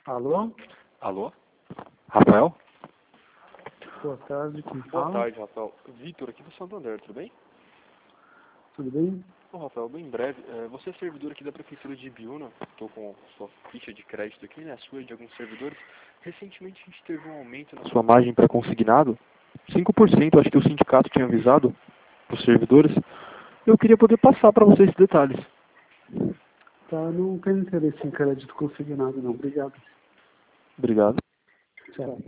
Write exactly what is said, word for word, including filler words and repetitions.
Alô? Alô? Rafael? Boa tarde, quem Boa fala? tarde, Rafael. Vitor aqui do Santander, tudo bem? Tudo bem? Bom, Rafael, bem breve. É, você é servidor aqui da Prefeitura de Ibiúna. Estou com sua ficha de crédito aqui, né? A sua e de alguns servidores. Recentemente a gente teve um aumento na sua margem para consignado. cinco por cento, acho que o sindicato tinha avisado para os servidores. Eu queria poder passar para vocês esses detalhes. Tá, não tenho interesse em crédito consignado não, obrigado. Obrigado. Tchau.